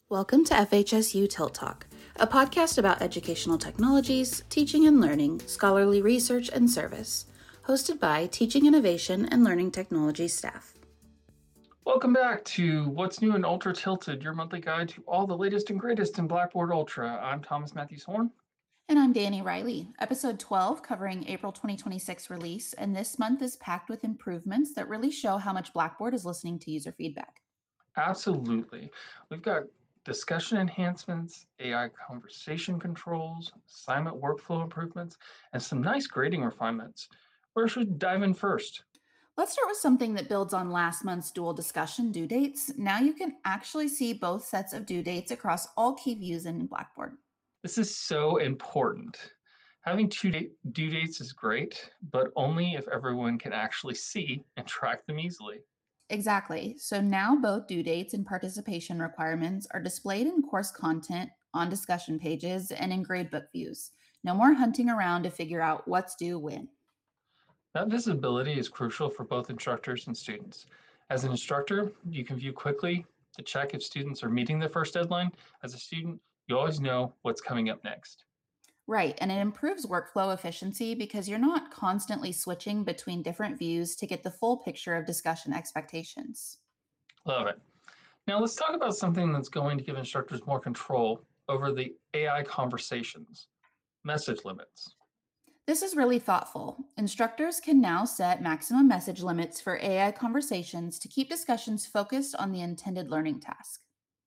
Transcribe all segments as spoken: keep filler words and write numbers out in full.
Welcome to F H S U Tilt Talk, a podcast about educational technologies, teaching and learning, scholarly research, and service, hosted by Teaching Innovation and Learning Technology staff. Welcome back to What's New in Ultra Tilted, your monthly guide to all the latest and greatest in Blackboard Ultra. I'm Thomas Matthews Horn. And I'm Danny Riley. Episode twelve covering April twenty twenty-six release, and this month is packed with improvements that really show how much Blackboard is listening to user feedback. Absolutely. We've got discussion enhancements, A I conversation controls, assignment workflow improvements, and some nice grading refinements. Where should we dive in first? Let's start with something that builds on last month's dual discussion, due dates. Now you can actually see both sets of due dates across all key views in Blackboard. This is so important. Having two due dates is great, but only if everyone can actually see and track them easily. Exactly. So now both due dates and participation requirements are displayed in course content, on discussion pages, and in gradebook views. No more hunting around to figure out what's due when. That visibility is crucial for both instructors and students. As an instructor, you can view quickly to check if students are meeting their first deadline. As a student, you always know what's coming up next. Right, and it improves workflow efficiency because you're not constantly switching between different views to get the full picture of discussion expectations. Love it. Now let's talk about something that's going to give instructors more control over the A I conversations, message limits. This is really thoughtful. Instructors can now set maximum message limits for A I conversations to keep discussions focused on the intended learning task.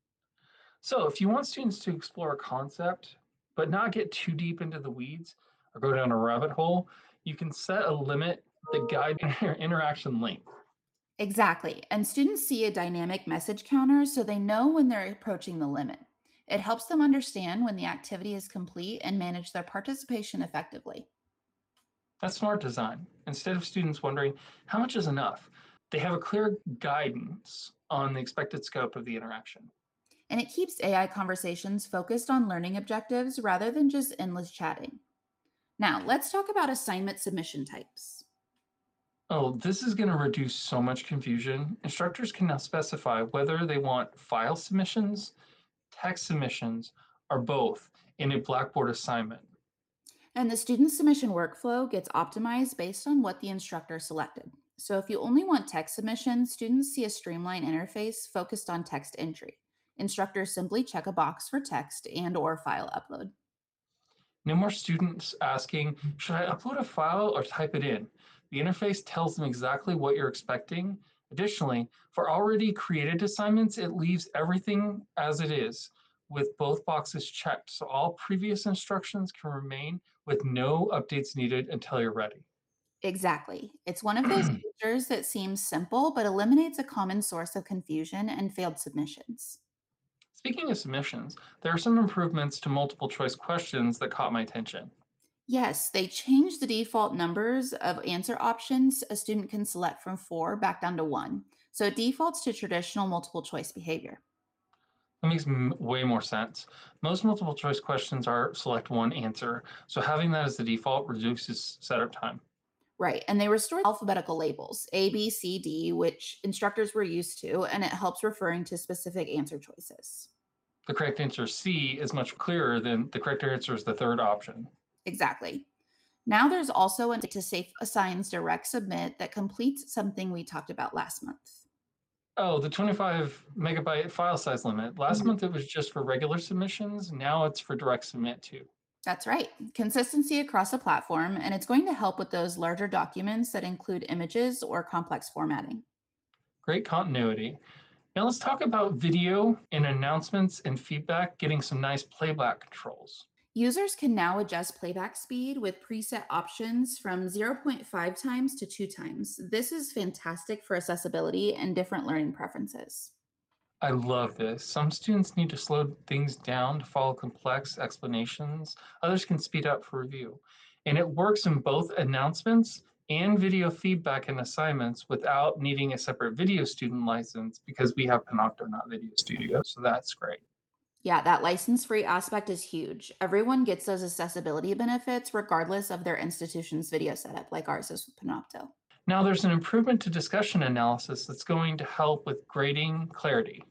So if you want students to explore a concept, but not get too deep into the weeds or go down a rabbit hole, you can set a limit that guides their interaction length. Exactly. And students see a dynamic message counter so they know when they're approaching the limit. It helps them understand when the activity is complete and manage their participation effectively. That's smart design. Instead of students wondering how much is enough, they have a clear guidance on the expected scope of the interaction. And it keeps A I conversations focused on learning objectives rather than just endless chatting. Now, let's talk about assignment submission types. Oh, this is going to reduce so much confusion. Instructors can now specify whether they want file submissions, text submissions, or both in a Blackboard assignment. And the student submission workflow gets optimized based on what the instructor selected. So if you only want text submissions, students see a streamlined interface focused on text entry. Instructors simply check a box for text and or file upload. No more students asking, should I upload a file or type it in? The interface tells them exactly what you're expecting. Additionally, for already created assignments, it leaves everything as it is with both boxes checked. So all previous instructions can remain with no updates needed until you're ready. Exactly. It's one of those features that seems simple, but eliminates a common source of confusion and failed submissions. Speaking of submissions, there are some improvements to multiple choice questions that caught my attention. Yes, they changed the default numbers of answer options a student can select from four back down to one. So it defaults to traditional multiple choice behavior. That makes m- way more sense. Most multiple choice questions are select one answer, so having that as the default reduces setup time. Right. And they restored alphabetical labels, A, B, C, D, which instructors were used to, and it helps referring to specific answer choices. The correct answer C is much clearer than the correct answer is the third option. Exactly. Now there's also a to safe assigns direct submit that completes something we talked about last month. Oh, the twenty-five megabyte file size limit. Last Mhm. month it was just for regular submissions. Now it's for direct submit too. That's right. Consistency across the platform, and it's going to help with those larger documents that include images or complex formatting. Great continuity. Now let's talk about video and announcements and feedback getting some nice playback controls. Users can now adjust playback speed with preset options from zero point five times to two times. This is fantastic for accessibility and different learning preferences. I love this. Some students need to slow things down to follow complex explanations. Others can speed up for review. And it works in both announcements and video feedback and assignments without needing a separate video student license because we have Panopto, not Video Studio. So that's great. Yeah, that license free aspect is huge. Everyone gets those accessibility benefits regardless of their institution's video setup, like ours is with Panopto. Now there's an improvement to discussion analysis that's going to help with grading clarity.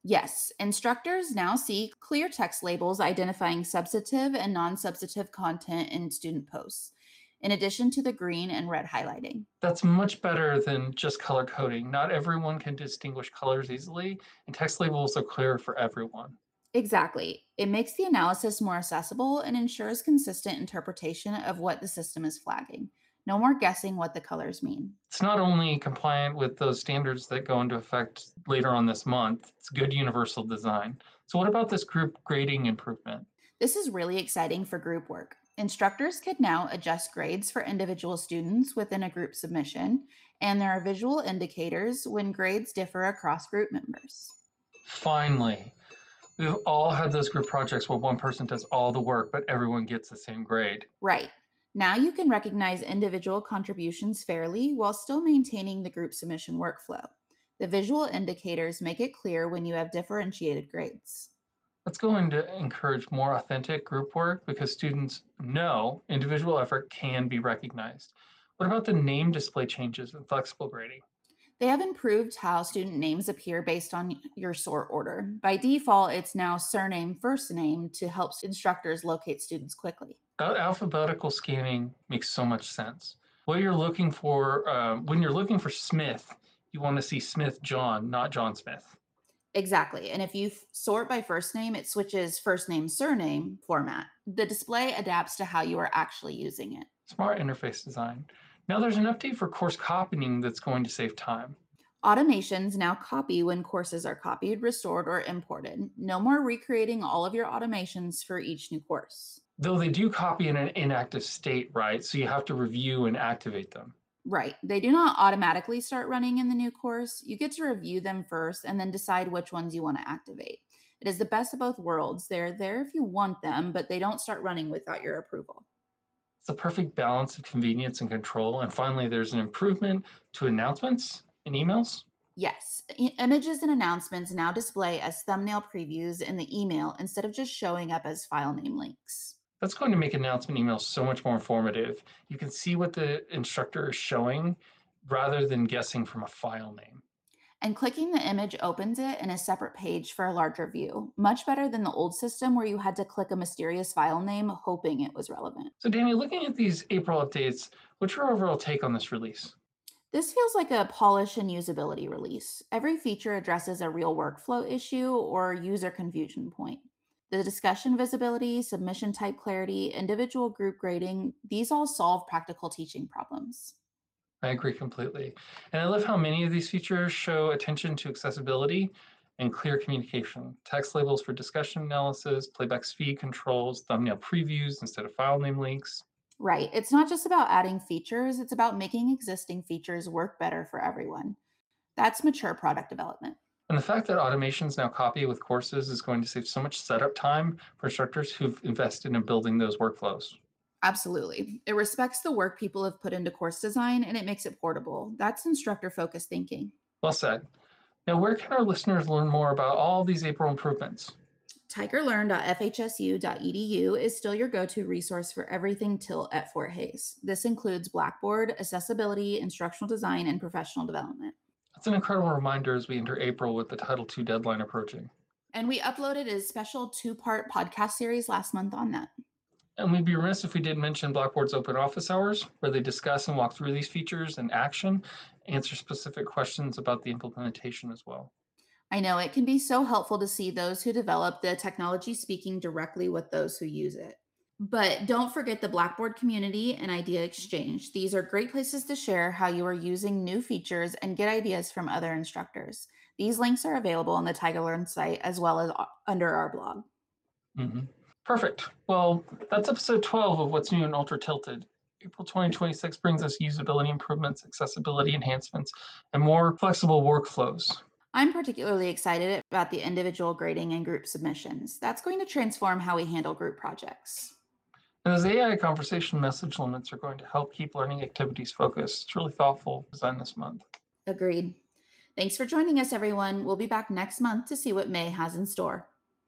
Yes, instructors now see clear text labels identifying substantive and non substantive content in student posts, in addition to the green and red highlighting. That's much better than just color coding. Not everyone can distinguish colors easily, and text labels are clear for everyone. Exactly. It makes the analysis more accessible and ensures consistent interpretation of what the system is flagging. No more guessing what the colors mean. It's not only compliant with those standards that go into effect later on this month, it's good universal design. So, what about this group grading improvement? This is really exciting for group work. Instructors can now adjust grades for individual students within a group submission, and there are visual indicators when grades differ across group members. Finally, we've all had those group projects where one person does all the work, but everyone gets the same grade. Right. Now you can recognize individual contributions fairly while still maintaining the group submission workflow. The visual indicators make it clear when you have differentiated grades. That's going to encourage more authentic group work because students know individual effort can be recognized. What about the name display changes and flexible grading? They have improved how student names appear based on your sort order. By default, it's now surname, first name to help instructors locate students quickly. Al- Alphabetical scanning makes so much sense. What you're looking for, uh, when you're looking for Smith, you want to see Smith John, not John Smith. Exactly. And if you f- sort by first name, it switches first name, surname format. The display adapts to how you are actually using it. Smart interface design. Now there's an update for course copying that's going to save time. Automations now copy when courses are copied, restored, or imported. No more recreating all of your automations for each new course. Though they do copy in an inactive state, right? So you have to review and activate them. Right. They do not automatically start running in the new course. You get to review them first and then decide which ones you want to activate. It is the best of both worlds. They're there if you want them, but they don't start running without your approval. It's a perfect balance of convenience and control. And finally, there's an improvement to announcements and emails. Yes, i- images and announcements now display as thumbnail previews in the email instead of just showing up as file name links. That's going to make announcement emails so much more informative. You can see what the instructor is showing rather than guessing from a file name. And clicking the image opens it in a separate page for a larger view, much better than the old system where you had to click a mysterious file name hoping it was relevant. So, Danny, looking at these April updates, what's your overall take on this release? This feels like a polish and usability release. Every feature addresses a real workflow issue or user confusion point. The discussion visibility, submission type clarity, individual group grading, these all solve practical teaching problems. I agree completely. And I love how many of these features show attention to accessibility and clear communication. Text labels for discussion analysis, playback speed controls, thumbnail previews instead of file name links. Right. It's not just about adding features, it's about making existing features work better for everyone. That's mature product development. And the fact that automations now copy with courses is going to save so much setup time for instructors who've invested in building those workflows. Absolutely. It respects the work people have put into course design and it makes it portable. That's instructor focused thinking. Well said. Now, where can our listeners learn more about all these April improvements? tiger learn dot f h s u dot e d u is still your go to resource for everything tilt at Fort Hays. This includes Blackboard, accessibility, instructional design, and professional development. That's an incredible reminder as we enter April with the Title two deadline approaching. And we uploaded a special two part podcast series last month on that. And we'd be remiss if we didn't mention Blackboard's open office hours, where they discuss and walk through these features in action, answer specific questions about the implementation as well. I know it can be so helpful to see those who develop the technology speaking directly with those who use it. But don't forget the Blackboard community and idea exchange. These are great places to share how you are using new features and get ideas from other instructors. These links are available on the Tiger Learn site as well as under our blog. Mm-hmm. Perfect. Well, that's episode twelve of What's New in Ultra Tilted. April twenty twenty-six brings us usability improvements, accessibility enhancements, and more flexible workflows. I'm particularly excited about the individual grading and group submissions. That's going to transform how we handle group projects. And those A I conversation message limits are going to help keep learning activities focused. It's really thoughtful design this month. Agreed. Thanks for joining us, everyone. We'll be back next month to see what May has in store.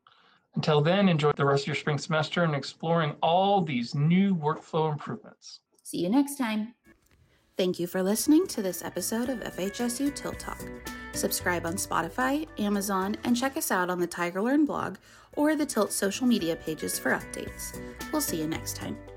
Until then, enjoy the rest of your spring semester and exploring all these new workflow improvements. See you next time. Thank you for listening to this episode of F H S U Tilt Talk. Subscribe on Spotify, Amazon, and check us out on the TigerLearn blog or the Tilt social media pages for updates. We'll see you next time.